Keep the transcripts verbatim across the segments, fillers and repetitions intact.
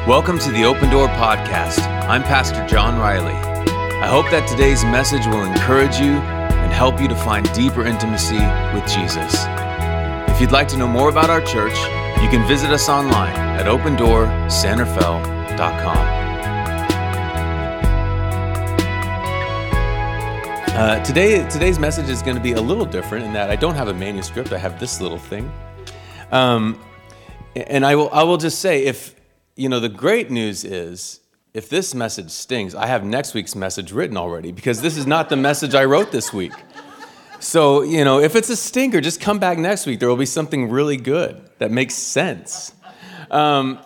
Welcome to the Open Door Podcast. I'm Pastor John Riley. I hope that today's message will encourage you and help you to find deeper intimacy with Jesus. If you'd like to know more about our church, you can visit us online at open door san rafael dot com. Uh, today, today's message is going to be a little different in that I don't have a manuscript. I have this little thing. Um, and I will, I will just say, if, you know, the great news is, if this message stings, I have next week's message written already, because this is not the message I wrote this week. So, you know, if it's a stinker, just come back next week. There will be something really good that makes sense. Um,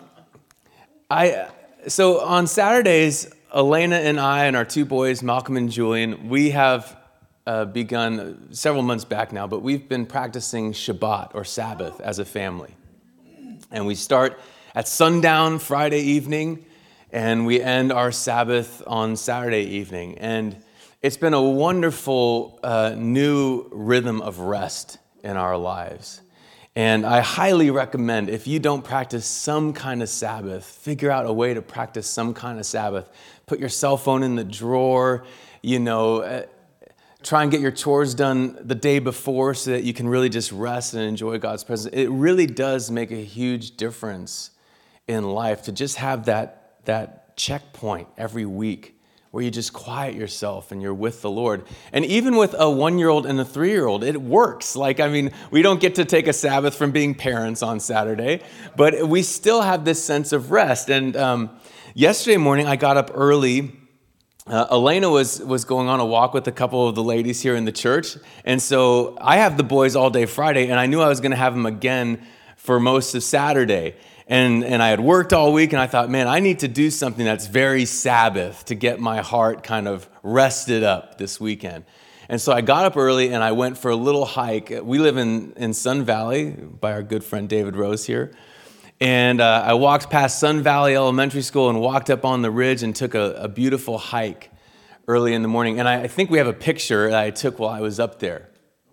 I so on Saturdays, Elena and I and our two boys, Malcolm and Julian, we have uh, begun several months back now, but we've been practicing Shabbat or Sabbath as a family. And we start at sundown Friday evening, and we end our Sabbath on Saturday evening. And it's been a wonderful uh, new rhythm of rest in our lives. And I highly recommend, if you don't practice some kind of Sabbath, figure out a way to practice some kind of Sabbath. Put your cell phone in the drawer, you know, uh, try and get your chores done the day before so that you can really just rest and enjoy God's presence. It really does make a huge difference in life to just have that, that checkpoint every week where you just quiet yourself and you're with the Lord. And even with a one-year-old and a three-year-old, it works. Like, I mean, we don't get to take a Sabbath from being parents on Saturday, but we still have this sense of rest. And um, yesterday morning, I got up early. Uh, Elena was was going on a walk with a couple of the ladies here in the church. And so I have the boys all day Friday, and I knew I was going to have them again for most of Saturday. And and I had worked all week, and I thought, man, I need to do something that's very Sabbath to get my heart kind of rested up this weekend. And so I got up early, and I went for a little hike. We live in, in Sun Valley by our good friend David Rose here. And uh, I walked past Sun Valley Elementary School and walked up on the ridge and took a, a beautiful hike early in the morning. And I, I think we have a picture that I took while I was up there.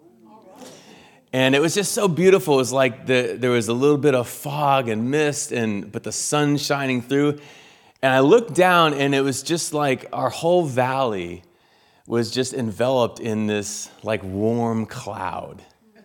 And it was just so beautiful. It was like the, there was a little bit of fog and mist, and but the sun shining through. And I looked down, and it was just like our whole valley was just enveloped in this like warm cloud.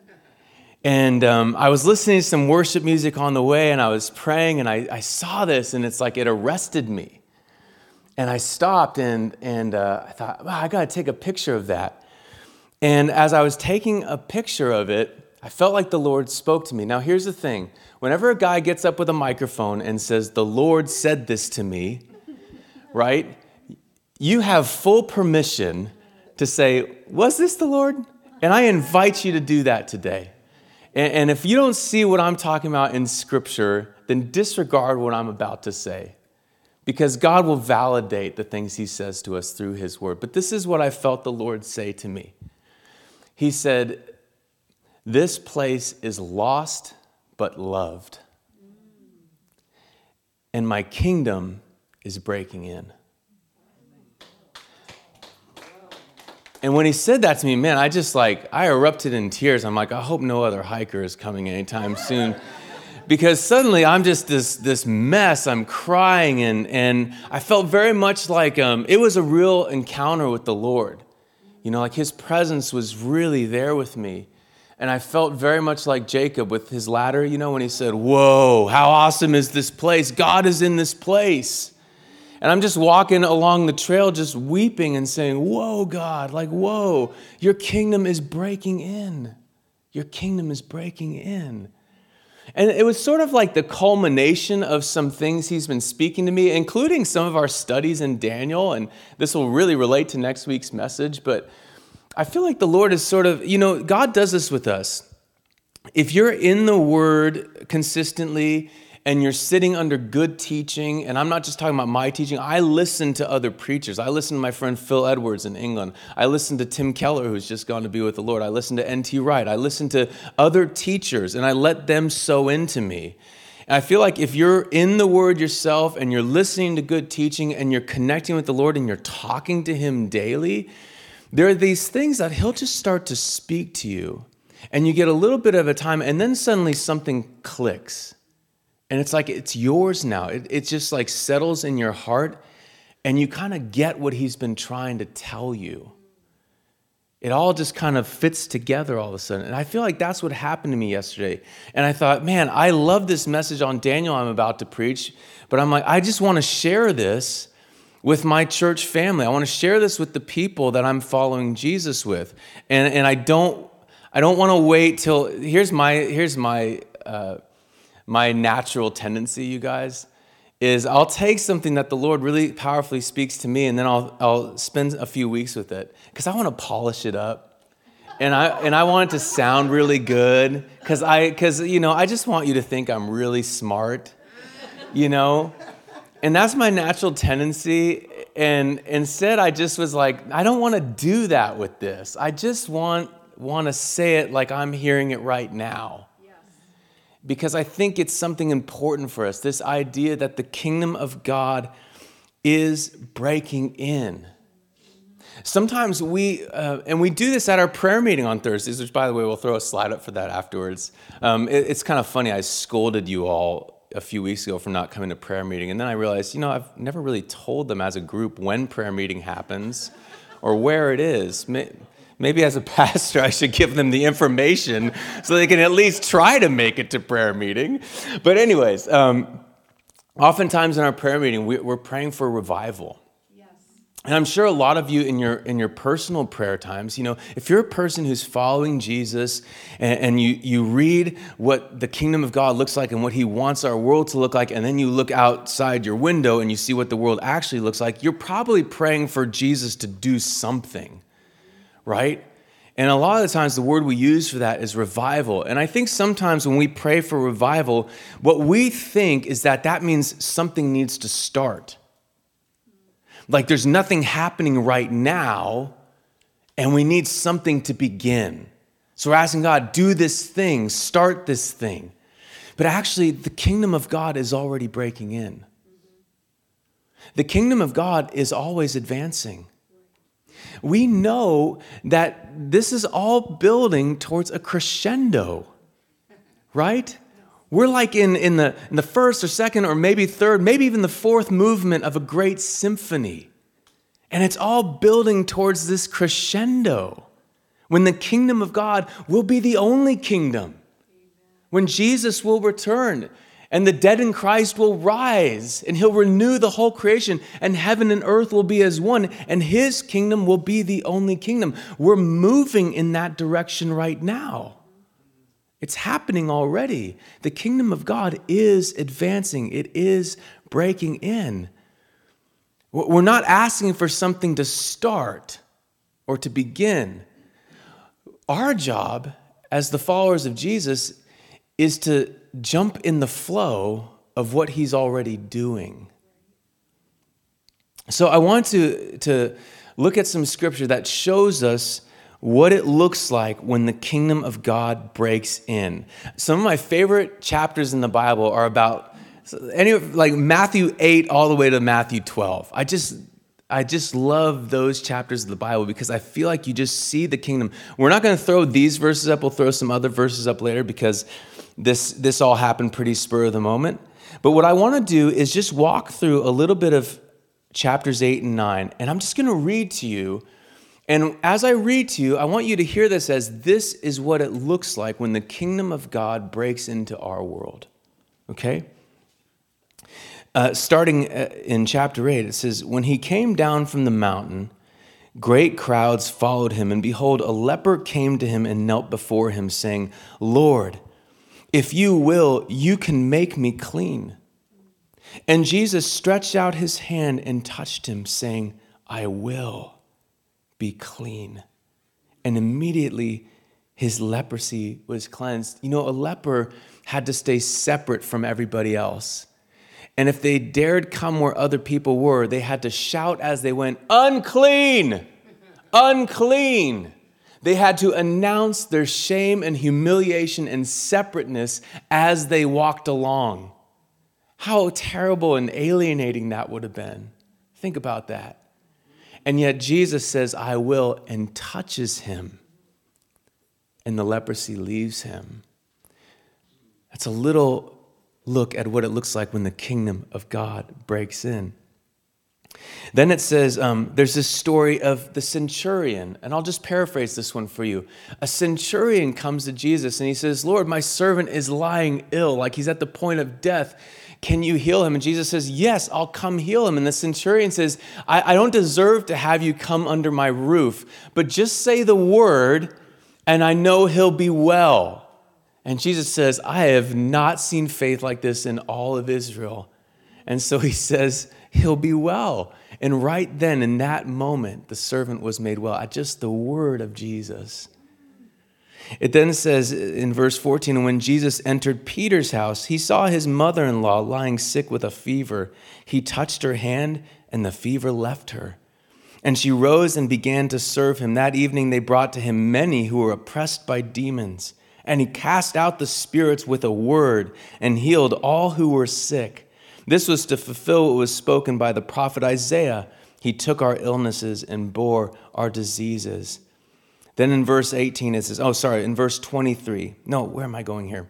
And um, I was listening to some worship music on the way, and I was praying, and I, I saw this, and it's like it arrested me. And I stopped, and and uh, I thought, wow, I got to take a picture of that. And as I was taking a picture of it, I felt like the Lord spoke to me. Now, here's the thing. Whenever a guy gets up with a microphone and says, the Lord said this to me, right? You have full permission to say, was this the Lord? And I invite you to do that today. And, and if you don't see what I'm talking about in Scripture, then disregard what I'm about to say. Because God will validate the things He says to us through His Word. But this is what I felt the Lord say to me. He said, this place is lost but loved, and my kingdom is breaking in. And when He said that to me, man, I just like, I erupted in tears. I'm like, I hope no other hiker is coming anytime soon. Because suddenly I'm just this this mess. I'm crying, and, and I felt very much like um, it was a real encounter with the Lord. You know, like His presence was really there with me. And I felt very much like Jacob with his ladder, you know, when he said, whoa, how awesome is this place? God is in this place. And I'm just walking along the trail just weeping and saying, whoa, God, like, whoa, your kingdom is breaking in. Your kingdom is breaking in. And it was sort of like the culmination of some things He's been speaking to me, including some of our studies in Daniel. And this will really relate to next week's message. But I feel like the Lord is sort of, you know, God does this with us. If you're in the Word consistently and you're sitting under good teaching, and I'm not just talking about my teaching, I listen to other preachers. I listen to my friend Phil Edwards in England. I listen to Tim Keller, who's just gone to be with the Lord. I listen to N T Wright. I listen to other teachers, and I let them sow into me. And I feel like if you're in the Word yourself, and you're listening to good teaching, and you're connecting with the Lord, and you're talking to Him daily, there are these things that He'll just start to speak to you. And you get a little bit of a time, and then suddenly something clicks. And it's like it's yours now. It, it just like settles in your heart, and you kind of get what he's been trying to tell you. It all just kind of fits together all of a sudden. And I feel like that's what happened to me yesterday. And I thought, man, I love this message on Daniel I'm about to preach, but I'm like, I just want to share this with my church family. I want to share this with the people that I'm following Jesus with. And and I don't I don't want to wait till here's my here's my uh, my natural tendency, you guys, is I'll take something that the Lord really powerfully speaks to me, and then I'll I'll spend a few weeks with it because I want to polish it up, and I and I want it to sound really good because I because you know I just want you to think I'm really smart, you know, and that's my natural tendency. And instead, I just was like, I don't want to do that with this. I just want want to say it like I'm hearing it right now. Because I think it's something important for us, this idea that the kingdom of God is breaking in. Sometimes we, uh, and we do this at our prayer meeting on Thursdays, which, by the way, we'll throw a slide up for that afterwards. Um, it, it's kind of funny. I scolded you all a few weeks ago for not coming to prayer meeting, and then I realized, you know, I've never really told them as a group when prayer meeting happens or where it is. Maybe as a pastor, I should give them the information so they can at least try to make it to prayer meeting. But anyways, um, oftentimes in our prayer meeting, we, we're praying for revival. Yes. And I'm sure a lot of you in your in your personal prayer times, you know, if you're a person who's following Jesus and, and you, you read what the kingdom of God looks like and what he wants our world to look like, and then you look outside your window and you see what the world actually looks like, you're probably praying for Jesus to do something. Right? And a lot of the times the word we use for that is revival. And I think sometimes when we pray for revival, what we think is that that means something needs to start. Like there's nothing happening right now, and we need something to begin. So we're asking God, do this thing, start this thing. But actually, the kingdom of God is already breaking in. The kingdom of God is always advancing. We know that this is all building towards a crescendo, right? We're like in, in, the, in the first or second or maybe third, maybe even the fourth movement of a great symphony. And it's all building towards this crescendo when the kingdom of God will be the only kingdom, when Jesus will return. And the dead in Christ will rise, and he'll renew the whole creation, and heaven and earth will be as one, and his kingdom will be the only kingdom. We're moving in that direction right now. It's happening already. The kingdom of God is advancing. It is breaking in. We're not asking for something to start or to begin. Our job as the followers of Jesus is to jump in the flow of what he's already doing. So I want to, to look at some scripture that shows us what it looks like when the kingdom of God breaks in. Some of my favorite chapters in the Bible are about any like Matthew eight all the way to Matthew twelve. I just I just love those chapters of the Bible because I feel like you just see the kingdom. We're not going to throw these verses up. We'll throw some other verses up later because This this all happened pretty spur of the moment. But what I want to do is just walk through a little bit of chapters eight and nine. And I'm just going to read to you. And as I read to you, I want you to hear this as this is what it looks like when the kingdom of God breaks into our world. Okay? Uh, starting in chapter eight, it says, when he came down from the mountain, great crowds followed him. And behold, a leper came to him and knelt before him, saying, Lord, if you will, you can make me clean. And Jesus stretched out his hand and touched him, saying, I will be clean. And immediately his leprosy was cleansed. You know, a leper had to stay separate from everybody else. And if they dared come where other people were, they had to shout as they went, unclean, unclean. They had to announce their shame and humiliation and separateness as they walked along. How terrible and alienating that would have been. Think about that. And yet Jesus says, I will, and touches him. And the leprosy leaves him. That's a little look at what it looks like when the kingdom of God breaks in. Then it says, um, there's this story of the centurion, and I'll just paraphrase this one for you. A centurion comes to Jesus and he says, Lord, my servant is lying ill, like he's at the point of death. Can you heal him? And Jesus says, yes, I'll come heal him. And the centurion says, I, I don't deserve to have you come under my roof, but just say the word and I know he'll be well. And Jesus says, I have not seen faith like this in all of Israel. And so he says, he'll be well. And right then, in that moment, the servant was made well at just the word of Jesus. It then says in verse fourteen, when Jesus entered Peter's house, he saw his mother-in-law lying sick with a fever. He touched her hand, and the fever left her. And she rose and began to serve him. That evening they brought to him many who were oppressed by demons. And he cast out the spirits with a word and healed all who were sick. This was to fulfill what was spoken by the prophet Isaiah. He took our illnesses and bore our diseases. Then in verse eighteen, it says, oh, sorry, in verse twenty-three. No, where am I going here?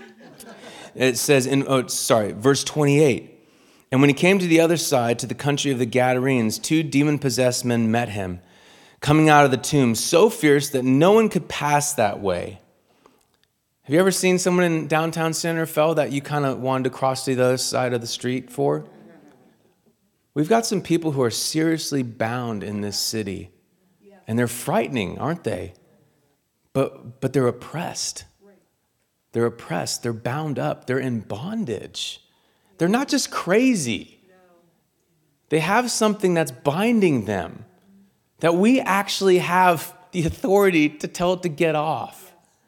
It says, in oh, sorry, verse twenty-eight. And when he came to the other side, to the country of the Gadarenes, two demon-possessed men met him, coming out of the tomb, so fierce that no one could pass that way. Have you ever seen someone in downtown Santa Fe that you kind of wanted to cross to the other side of the street for? We've got some people who are seriously bound in this city. And they're frightening, aren't they? But but they're oppressed. They're oppressed. They're bound up. They're in bondage. They're not just crazy. They have something that's binding them, that we actually have the authority to tell it to get off.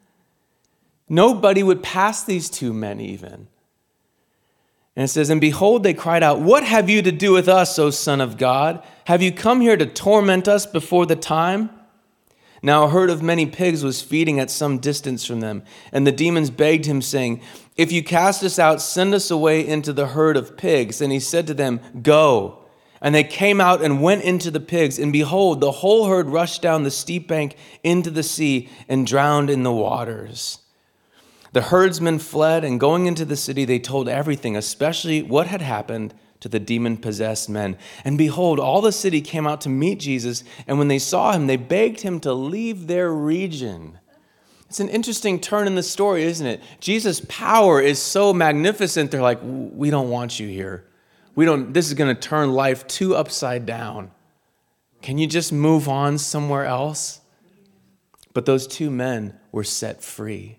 Nobody would pass these two men even. And it says, and behold, they cried out, what have you to do with us, O Son of God? Have you come here to torment us before the time? Now a herd of many pigs was feeding at some distance from them. And the demons begged him, saying, if you cast us out, send us away into the herd of pigs. And he said to them, go. And they came out and went into the pigs. And behold, the whole herd rushed down the steep bank into the sea and drowned in the waters. The herdsmen fled, and going into the city, they told everything, especially what had happened to the demon-possessed men. And behold, all the city came out to meet Jesus, and when they saw him, they begged him to leave their region. It's an interesting turn in the story, isn't it? Jesus' power is so magnificent, they're like, we don't want you here. We don't. This is going to turn life too upside down. Can you just move on somewhere else? But those two men were set free.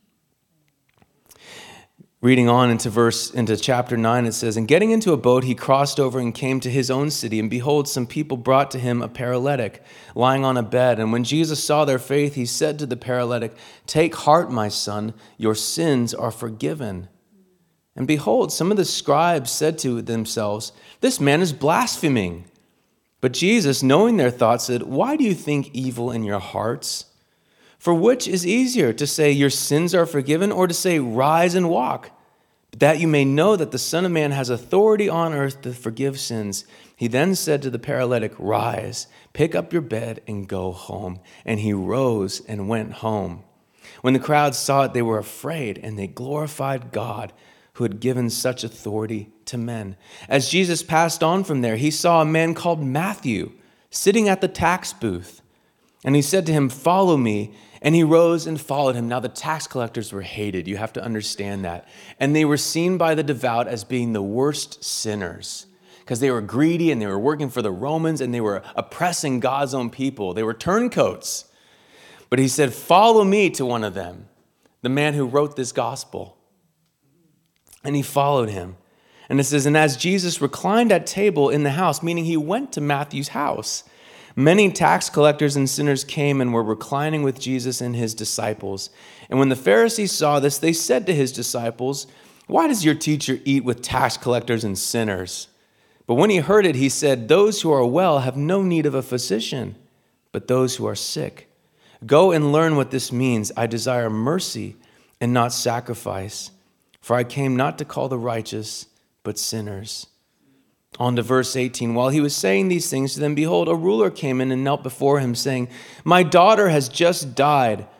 Reading on into verse into chapter nine, it says, and getting into a boat, he crossed over and came to his own city. And behold, some people brought to him a paralytic lying on a bed. And when Jesus saw their faith, he said to the paralytic, take heart, my son, your sins are forgiven. And behold, some of the scribes said to themselves, this man is blaspheming. But Jesus, knowing their thoughts, said, why do you think evil in your hearts? For which is easier, to say your sins are forgiven, or to say rise and walk? But that you may know that the Son of Man has authority on earth to forgive sins. He then said to the paralytic, rise, pick up your bed and go home. And he rose and went home. When the crowd saw it, they were afraid, and they glorified God, who had given such authority to men. As Jesus passed on from there, he saw a man called Matthew sitting at the tax booth. And he said to him, follow me. And he rose and followed him. Now the tax collectors were hated. You have to understand that. And they were seen by the devout as being the worst sinners because they were greedy and they were working for the Romans and they were oppressing God's own people. They were turncoats. But he said, follow me to one of them, the man who wrote this gospel. And he followed him. And it says, and as Jesus reclined at table in the house, meaning he went to Matthew's house, many tax collectors and sinners came and were reclining with Jesus and his disciples. And when the Pharisees saw this, they said to his disciples, why does your teacher eat with tax collectors and sinners? But when he heard it, he said, those who are well have no need of a physician, but those who are sick. Go and learn what this means. I desire mercy and not sacrifice, for I came not to call the righteous, but sinners. On to verse eighteen. While he was saying these things to them, behold, a ruler came in and knelt before him, saying, my daughter has just died,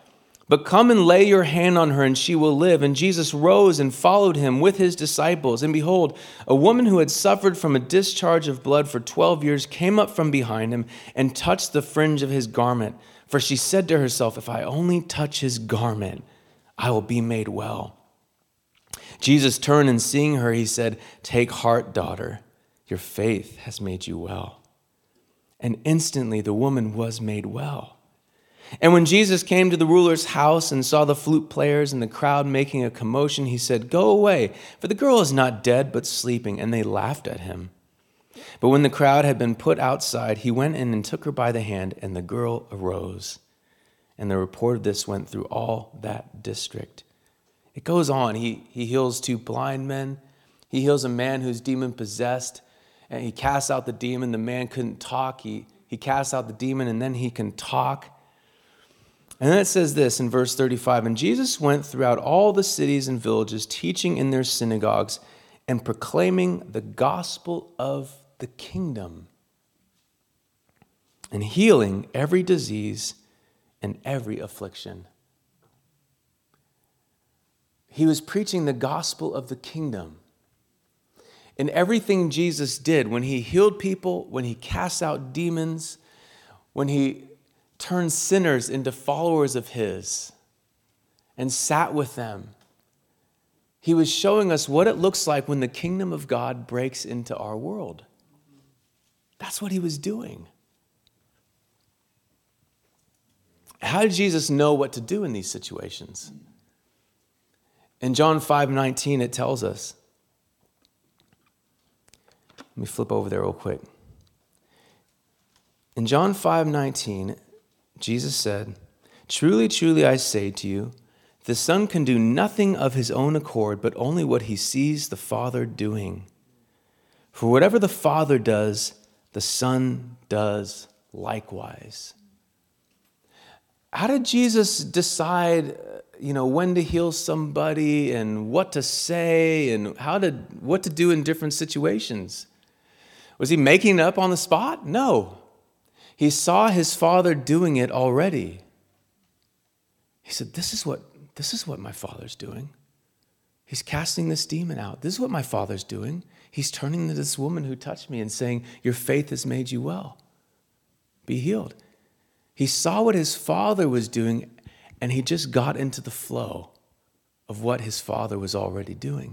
But come and lay your hand on her, and she will live. And Jesus rose and followed him with his disciples. And behold, a woman who had suffered from a discharge of blood for twelve years came up from behind him and touched the fringe of his garment. For she said to herself, if I only touch his garment, I will be made well. Jesus turned, and seeing her, he said, take heart, daughter, your faith has made you well. And instantly the woman was made well. And when Jesus came to the ruler's house and saw the flute players and the crowd making a commotion, he said, go away, for the girl is not dead, but sleeping. And they laughed at him. But when the crowd had been put outside, he went in and took her by the hand, and the girl arose. And the report of this went through all that district. It goes on. He, he heals two blind men. He heals a man who's demon-possessed, and he casts out the demon. The man couldn't talk. He, he casts out the demon, and then he can talk. And then it says this in verse thirty-five, and Jesus went throughout all the cities and villages, teaching in their synagogues and proclaiming the gospel of the kingdom and healing every disease and every affliction. He was preaching the gospel of the kingdom. In everything Jesus did, when he healed people, when he cast out demons, when he turned sinners into followers of his and sat with them, he was showing us what it looks like when the kingdom of God breaks into our world. That's what he was doing. How did Jesus know what to do in these situations? In John five nineteen, it tells us. Let me flip over there real quick. In John five nineteen, Jesus said, truly, truly, I say to you, the Son can do nothing of his own accord, but only what he sees the Father doing. For whatever the Father does, the Son does likewise. How did Jesus decide, you know, when to heal somebody and what to say and how to, what to do in different situations? Was he making it up on the spot? No. He saw his Father doing it already. He said, this is what, this is what my Father's doing. He's casting this demon out. This is what my Father's doing. He's turning to this woman who touched me and saying, your faith has made you well. Be healed. He saw what his Father was doing, and he just got into the flow of what his Father was already doing.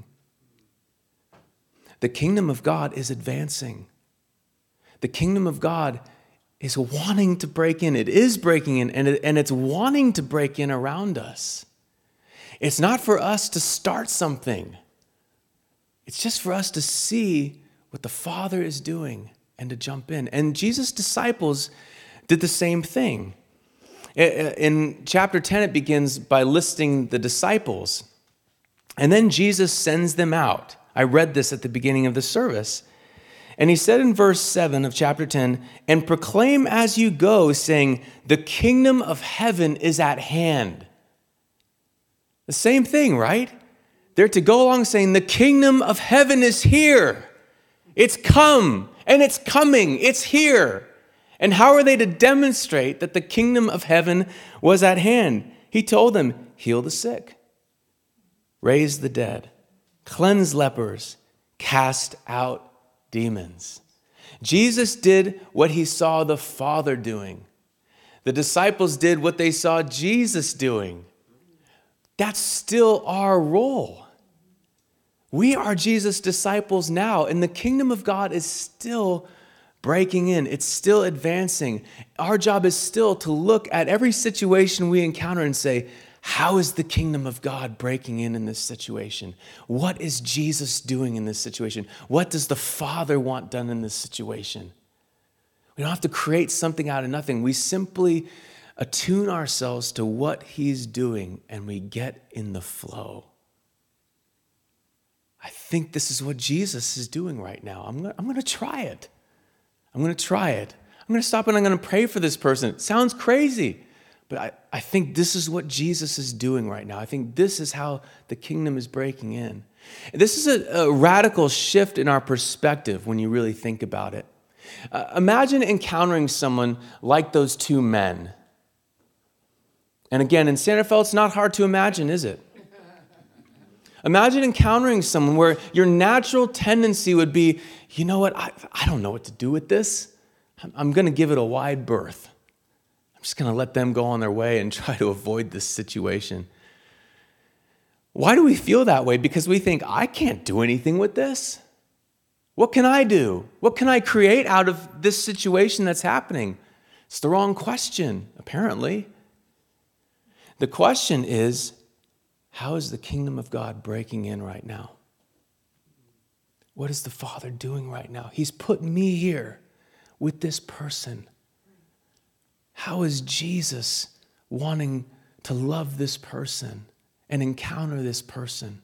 The kingdom of God is advancing. The kingdom of God is wanting to break in. It is breaking in, and, it, and it's wanting to break in around us. It's not for us to start something. It's just for us to see what the Father is doing and to jump in. And Jesus' disciples did the same thing. In chapter ten, it begins by listing the disciples. And then Jesus sends them out. I read this at the beginning of the service. And he said in verse seven of chapter ten, and proclaim as you go, saying, the kingdom of heaven is at hand. The same thing, right? They're to go along saying, the kingdom of heaven is here. It's come, and it's coming. It's here. And how are they to demonstrate that the kingdom of heaven was at hand? He told them, heal the sick, raise the dead, cleanse lepers, cast out demons. Jesus did what he saw the Father doing. The disciples did what they saw Jesus doing. That's still our role. We are Jesus' disciples now, and the kingdom of God is still breaking in. It's still advancing. Our job is still to look at every situation we encounter and say, how is the kingdom of God breaking in in this situation? What is Jesus doing in this situation? What does the Father want done in this situation? We don't have to create something out of nothing. We simply attune ourselves to what he's doing, and we get in the flow. I think this is what Jesus is doing right now. I'm going I'm going to try it. I'm going to try it. I'm going to stop and I'm going to pray for this person. It sounds crazy, but I, I think this is what Jesus is doing right now. I think this is how the kingdom is breaking in. And this is a, a radical shift in our perspective when you really think about it. Uh, imagine encountering someone like those two men. And again, in Santa Fe, it's not hard to imagine, is it? Imagine encountering someone where your natural tendency would be, you know what, I, I don't know what to do with this. I'm, I'm going to give it a wide berth. I'm just going to let them go on their way and try to avoid this situation. Why do we feel that way? Because we think, I can't do anything with this. What can I do? What can I create out of this situation that's happening? It's the wrong question, apparently. The question is, how is the kingdom of God breaking in right now? What is the Father doing right now? He's put me here with this person. How is Jesus wanting to love this person and encounter this person?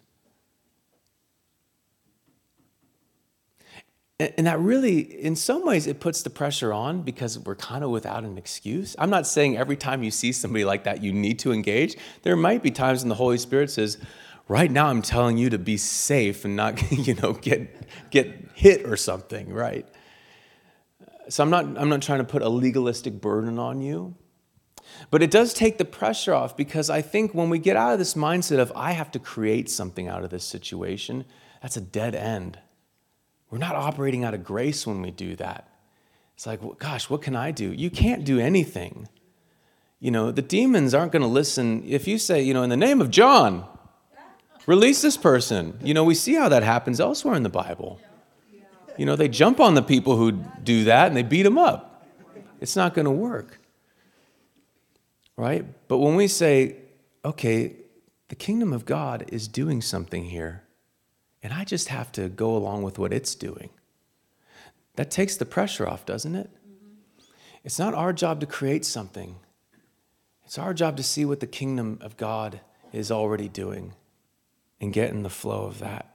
And that really, in some ways, it puts the pressure on because we're kind of without an excuse. I'm not saying every time you see somebody like that, you need to engage. There might be times when the Holy Spirit says, right now I'm telling you to be safe and not, you know, get get hit or something, right? So I'm not I'm not trying to put a legalistic burden on you. But it does take the pressure off, because I think when we get out of this mindset of I have to create something out of this situation, that's a dead end. We're not operating out of grace when we do that. It's like, well, gosh, what can I do? You can't do anything. You know, the demons aren't going to listen. If you say, you know, in the name of John, release this person. You know, we see how that happens elsewhere in the Bible. You know, they jump on the people who do that and they beat them up. It's not going to work. Right? But when we say, okay, the kingdom of God is doing something here, and I just have to go along with what it's doing, that takes the pressure off, doesn't it? Mm-hmm. It's not our job to create something. It's our job to see what the kingdom of God is already doing and get in the flow of that.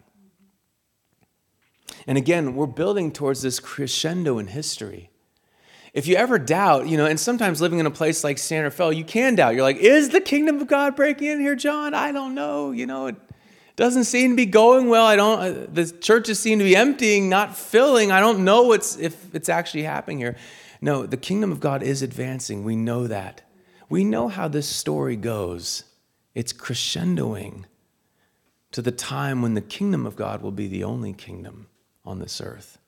And again, we're building towards this crescendo in history. If you ever doubt, you know, and sometimes living in a place like Santa Fe, you can doubt. You're like, is the kingdom of God breaking in here, John? I don't know. You know, it doesn't seem to be going well. I don't. The churches seem to be emptying, not filling. I don't know what's if it's actually happening here. No, the kingdom of God is advancing. We know that. We know how this story goes. It's crescendoing to the time when the kingdom of God will be the only kingdom on this earth.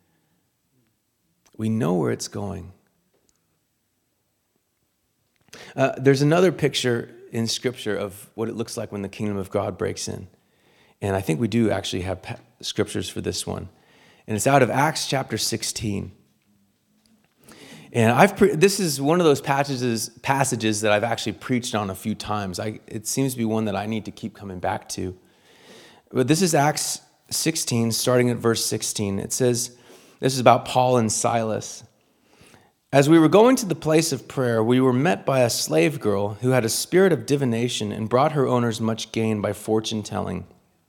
We know where it's going. Uh, there's another picture in Scripture of what it looks like when the kingdom of God breaks in. And I think we do actually have pa- scriptures for this one. And it's out of Acts chapter sixteen. And I've pre- this is one of those passages passages that I've actually preached on a few times. I, it seems to be one that I need to keep coming back to. But this is Acts sixteen, starting at verse sixteen. It says, this is about Paul and Silas. As we were going to the place of prayer, we were met by a slave girl who had a spirit of divination and brought her owners much gain by fortune telling.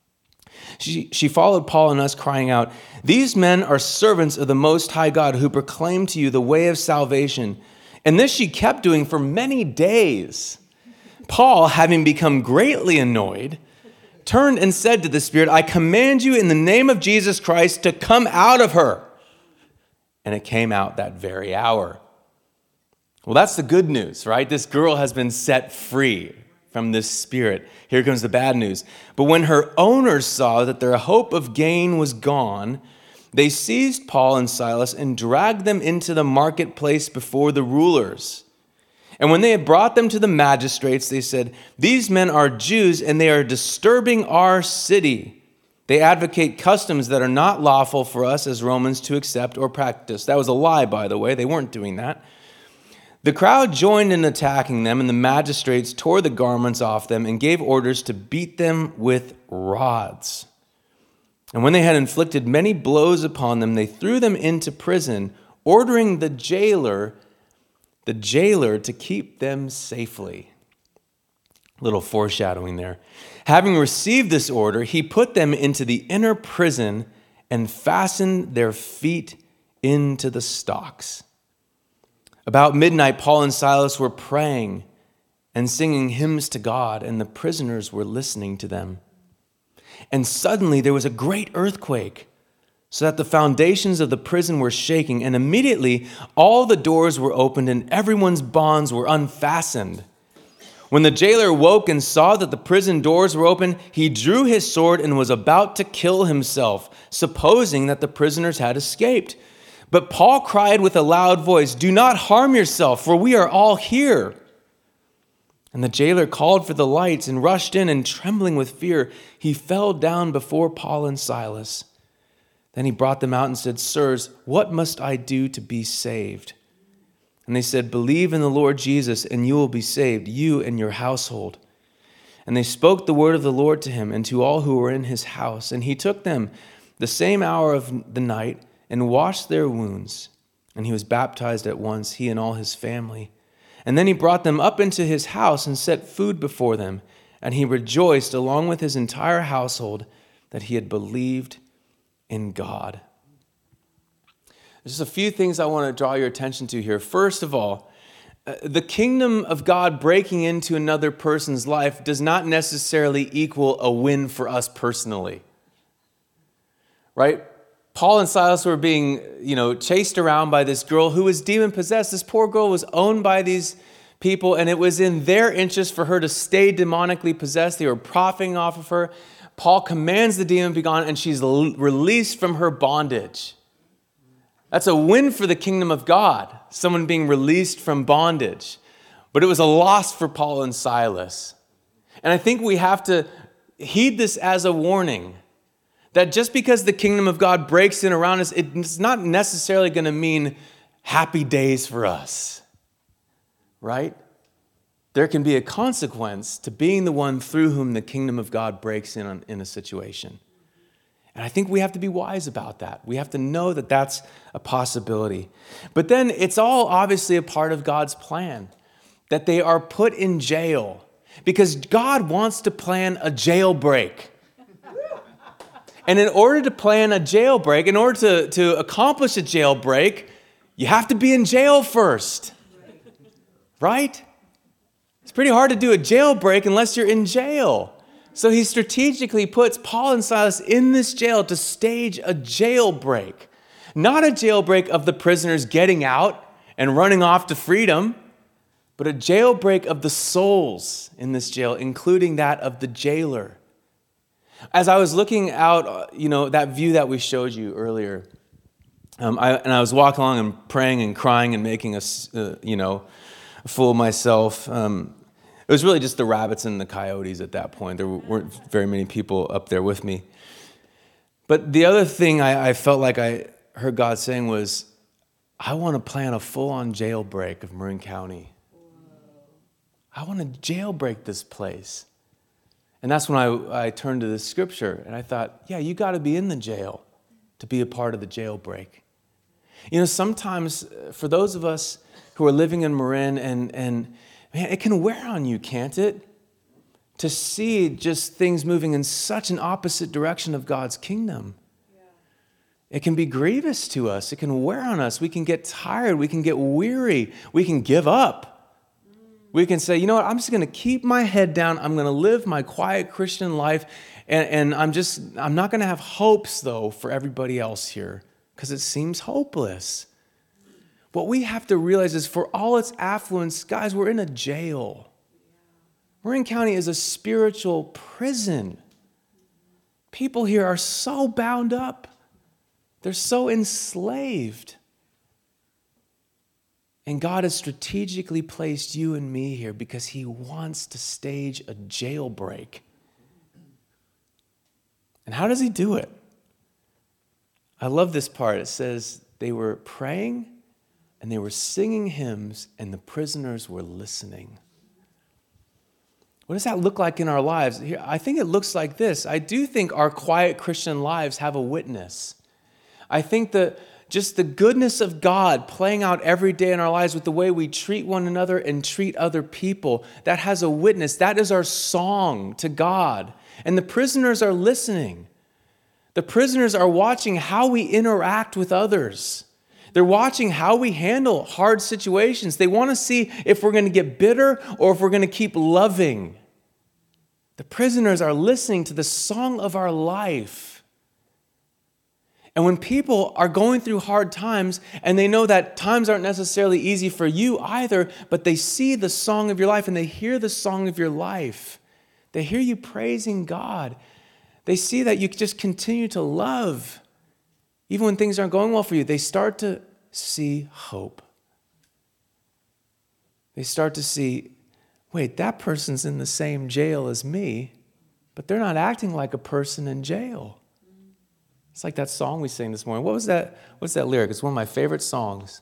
She, she followed Paul and us, crying out, "These men are servants of the Most High God who proclaim to you the way of salvation." And this she kept doing for many days. Paul, having become greatly annoyed, turned and said to the spirit, "I command you in the name of Jesus Christ to come out of her." And it came out that very hour. Well, that's the good news, right? This girl has been set free from this spirit. Here comes the bad news. But when her owners saw that their hope of gain was gone, they seized Paul and Silas and dragged them into the marketplace before the rulers. And when they had brought them to the magistrates, they said, "These men are Jews, and they are disturbing our city. They advocate customs that are not lawful for us as Romans to accept or practice." That was a lie, by the way. They weren't doing that. The crowd joined in attacking them, and the magistrates tore the garments off them and gave orders to beat them with rods. And when they had inflicted many blows upon them, they threw them into prison, ordering the jailer, the jailer to keep them safely. Little foreshadowing there. Having received this order, he put them into the inner prison and fastened their feet into the stocks. About midnight, Paul and Silas were praying and singing hymns to God, and the prisoners were listening to them. And suddenly there was a great earthquake, so that the foundations of the prison were shaking, and immediately all the doors were opened and everyone's bonds were unfastened. When the jailer woke and saw that the prison doors were open, he drew his sword and was about to kill himself, supposing that the prisoners had escaped. But Paul cried with a loud voice, "Do not harm yourself, for we are all here." And the jailer called for the lights and rushed in, and trembling with fear, he fell down before Paul and Silas. Then he brought them out and said, "Sirs, what must I do to be saved?" And they said, "Believe in the Lord Jesus, and you will be saved, you and your household." And they spoke the word of the Lord to him and to all who were in his house. And he took them the same hour of the night and washed their wounds. And he was baptized at once, he and all his family. And then he brought them up into his house and set food before them. And he rejoiced along with his entire household that he had believed in God. There's just a few things I want to draw your attention to here. First of all, the kingdom of God breaking into another person's life does not necessarily equal a win for us personally. Right? Paul and Silas were being, you know, chased around by this girl who was demon-possessed. This poor girl was owned by these people, and it was in their interest for her to stay demonically possessed. They were profiting off of her. Paul commands the demon to be gone, and she's released from her bondage. That's a win for the kingdom of God, someone being released from bondage. But it was a loss for Paul and Silas. And I think we have to heed this as a warning, that just because the kingdom of God breaks in around us, it's not necessarily going to mean happy days for us, right? There can be a consequence to being the one through whom the kingdom of God breaks in on, in a situation. And I think we have to be wise about that. We have to know that that's a possibility. But then it's all obviously a part of God's plan, that they are put in jail because God wants to plan a jailbreak. And in order to plan a jailbreak, in order to, to accomplish a jailbreak, you have to be in jail first. Right? It's pretty hard to do a jailbreak unless you're in jail. So he strategically puts Paul and Silas in this jail to stage a jailbreak. Not a jailbreak of the prisoners getting out and running off to freedom, but a jailbreak of the souls in this jail, including that of the jailer. As I was looking out, you know, that view that we showed you earlier, um, I, and I was walking along and praying and crying and making a, uh, you know, a fool of myself. Um, It was really just the rabbits and the coyotes at that point. There weren't very many people up there with me. But the other thing I, I felt like I heard God saying was, I want to plan a full-on jailbreak of Marin County. I want to jailbreak this place. And that's when I, I turned to this scripture, and I thought, yeah, you got to be in the jail to be a part of the jailbreak. You know, sometimes for those of us who are living in Marin and and man, it can wear on you, can't it? To see just things moving in such an opposite direction of God's kingdom. Yeah. It can be grievous to us. It can wear on us. We can get tired. We can get weary. We can give up. Mm. We can say, you know what, I'm just going to keep my head down. I'm going to live my quiet Christian life. And, and I'm just, I'm not going to have hopes, though, for everybody else here because it seems hopeless. What we have to realize is for all its affluence, guys, we're in a jail. Marin County is a spiritual prison. People here are so bound up. They're so enslaved. And God has strategically placed you and me here because he wants to stage a jailbreak. And how does he do it? I love this part. It says they were praying and they were singing hymns, and the prisoners were listening. What does that look like in our lives? I think it looks like this. I do think our quiet Christian lives have a witness. I think that just the goodness of God playing out every day in our lives with the way we treat one another and treat other people, that has a witness. That is our song to God. And the prisoners are listening. The prisoners are watching how we interact with others. They're watching how we handle hard situations. They want to see if we're going to get bitter or if we're going to keep loving. The prisoners are listening to the song of our life. And when people are going through hard times, and they know that times aren't necessarily easy for you either, but they see the song of your life and they hear the song of your life, they hear you praising God, they see that you just continue to love, even when things aren't going well for you, they start to see hope. They start to see, wait, that person's in the same jail as me, but they're not acting like a person in jail. It's like that song we sang this morning. What was that? What's that lyric? It's one of my favorite songs.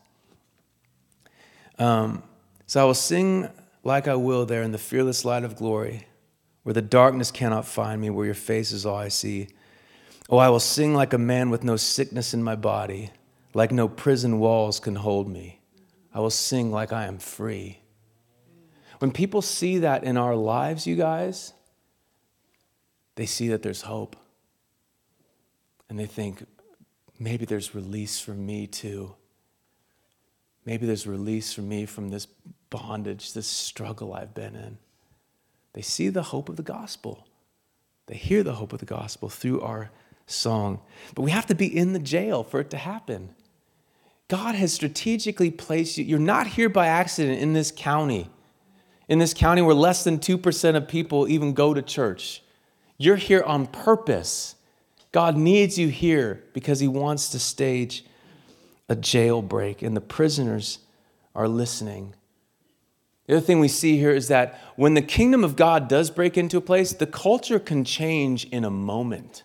Um, so I will sing like I will there in the fearless light of glory, where the darkness cannot find me, where your face is all I see. Oh, I will sing like a man with no sickness in my body, like no prison walls can hold me. I will sing like I am free. When people see that in our lives, you guys, they see that there's hope. And they think, maybe there's release for me too. Maybe there's release for me from this bondage, this struggle I've been in. They see the hope of the gospel. They hear the hope of the gospel through our song. But we have to be in the jail for it to happen. God has strategically placed you. You're not here by accident in this county. In this county where less than two percent of people even go to church. You're here on purpose. God needs you here because he wants to stage a jailbreak, and the prisoners are listening. The other thing we see here is that when the kingdom of God does break into a place, the culture can change in a moment.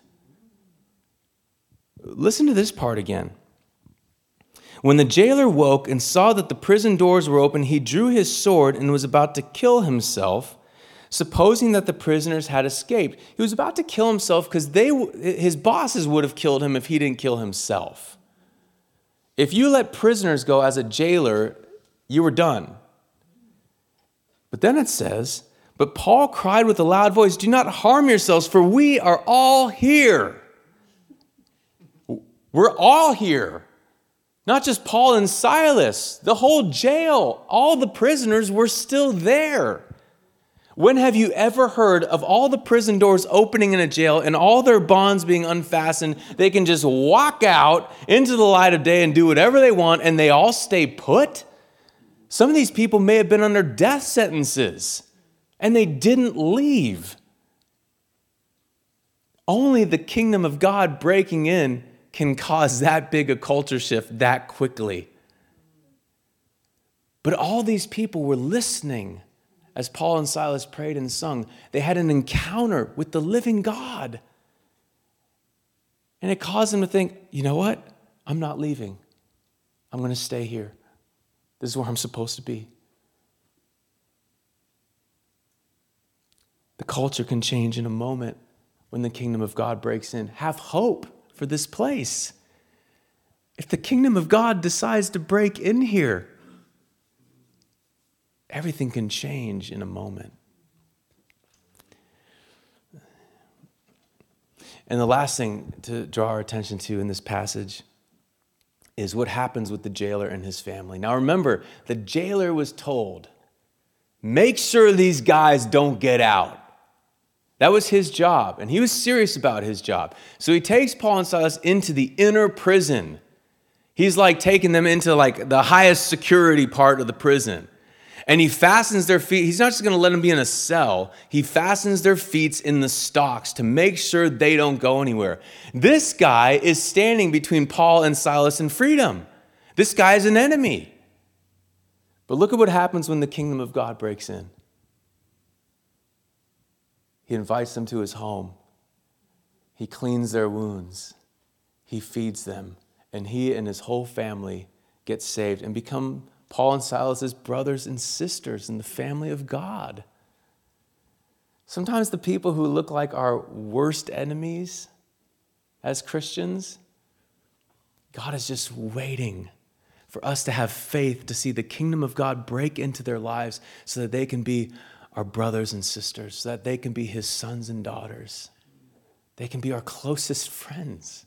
Listen to this part again. When the jailer woke and saw that the prison doors were open, he drew his sword and was about to kill himself, supposing that the prisoners had escaped. He was about to kill himself because they, his bosses would have killed him if he didn't kill himself. If you let prisoners go as a jailer, you were done. But then it says, but Paul cried with a loud voice, do not harm yourselves, for we are all here. We're all here. Not just Paul and Silas, the whole jail, all the prisoners were still there. When have you ever heard of all the prison doors opening in a jail and all their bonds being unfastened? They can just walk out into the light of day and do whatever they want, and they all stay put? Some of these people may have been under death sentences, and they didn't leave. Only the kingdom of God breaking in can cause that big a culture shift that quickly. But all these people were listening as Paul and Silas prayed and sung. They had an encounter with the living God. And it caused them to think, you know what? I'm not leaving. I'm going to stay here. This is where I'm supposed to be. The culture can change in a moment when the kingdom of God breaks in. Have hope for this place. If the kingdom of God decides to break in here, everything can change in a moment. And the last thing to draw our attention to in this passage is what happens with the jailer and his family. Now remember, the jailer was told, make sure these guys don't get out. That was his job, and he was serious about his job. So he takes Paul and Silas into the inner prison. He's like taking them into like the highest security part of the prison. And he fastens their feet. He's not just going to let them be in a cell. He fastens their feet in the stocks to make sure they don't go anywhere. This guy is standing between Paul and Silas and freedom. This guy is an enemy. But look at what happens when the kingdom of God breaks in. He invites them to his home. He cleans their wounds. He feeds them. And he and his whole family get saved and become Paul and Silas' brothers and sisters in the family of God. Sometimes the people who look like our worst enemies as Christians, God is just waiting for us to have faith to see the kingdom of God break into their lives so that they can be our brothers and sisters, so that they can be his sons and daughters. They can be our closest friends.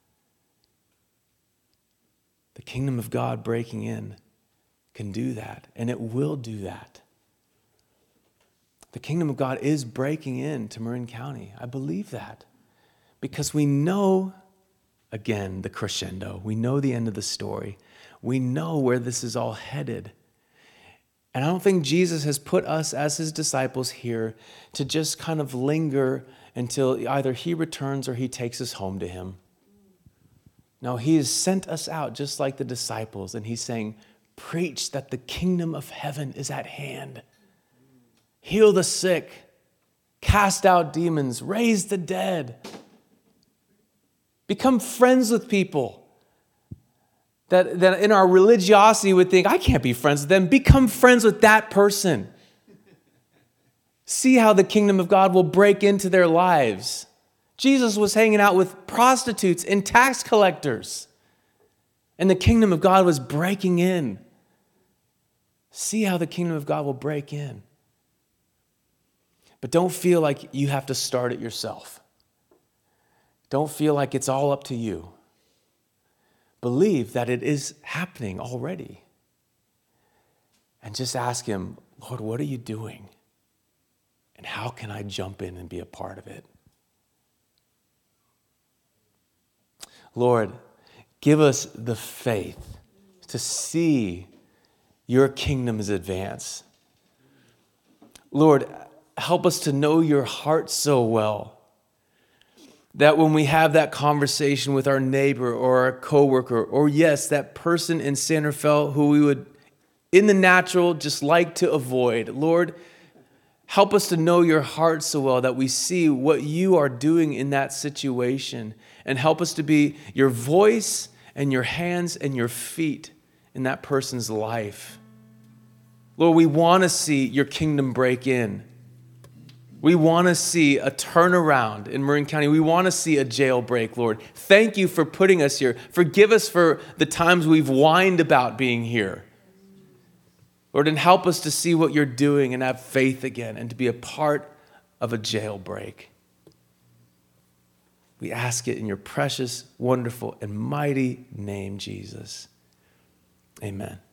The kingdom of God breaking in can do that, and it will do that. The kingdom of God is breaking into Marin County. I believe that because we know again, the crescendo. We know the end of the story. We know where this is all headed. And I don't think Jesus has put us as his disciples here to just kind of linger until either he returns or he takes us home to him. No, he has sent us out just like the disciples, and he's saying, preach that the kingdom of heaven is at hand. Heal the sick, cast out demons, raise the dead. Become friends with people that, that in our religiosity would think, I can't be friends with them. Become friends with that person. See how the kingdom of God will break into their lives. Jesus was hanging out with prostitutes and tax collectors, and the kingdom of God was breaking in. See how the kingdom of God will break in. But don't feel like you have to start it yourself. Don't feel like it's all up to you. Believe that it is happening already. And just ask him, Lord, what are you doing? And how can I jump in and be a part of it? Lord, give us the faith to see your kingdom's advance. Lord, help us to know your heart so well that when we have that conversation with our neighbor or our coworker, or yes, that person in San Rafael who we would, in the natural, just like to avoid, Lord, help us to know your heart so well that we see what you are doing in that situation, and help us to be your voice and your hands and your feet in that person's life. Lord, we want to see your kingdom break in. We want to see a turnaround in Marin County. We want to see a jailbreak, Lord. Thank you for putting us here. Forgive us for the times we've whined about being here. Lord, and help us to see what you're doing and have faith again and to be a part of a jailbreak. We ask it in your precious, wonderful, and mighty name, Jesus. Amen.